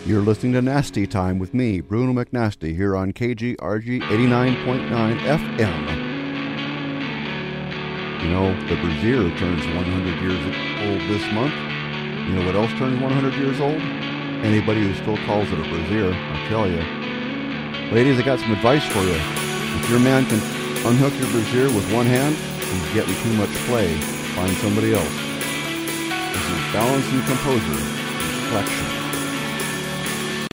You're listening to Nasty Time with me, Bruno McNasty, here on KGRG 89.9 FM. You know, the Brazier turns 100 years old this month. You know what else turns 100 years old? Anybody who still calls it a Brazier, I'll tell you. Ladies, I got some advice for you. If your man can unhook your Brazier with one hand, he's getting too much play. Find somebody else. This is Balance and Composure Collection.